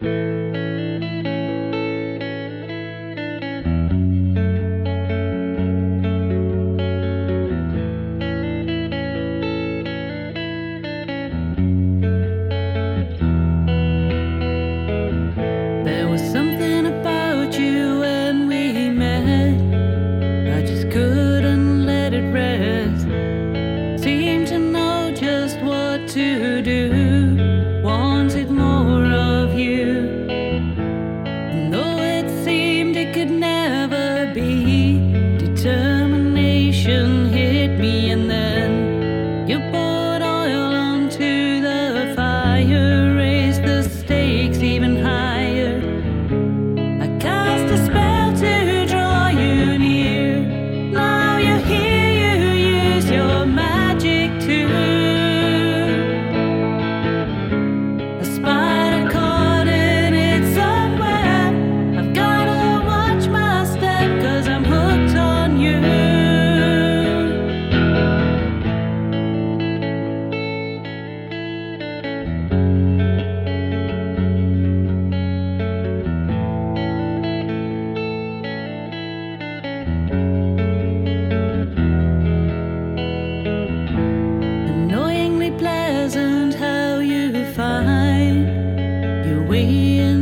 There was something about you when we met, I just couldn't let it rest. Seemed to know just what to do, wanted more of you. And though it seemed it could never be, determination hit me, and then you poured oil onto the fire, raised the stakes even higher. I cast a spell to draw you near. Now you're here, you use your magic too. A spider caught in its own web. I've gotta watch my step, 'cause I'm hooked on you. Annoyingly pleasant how you find your way in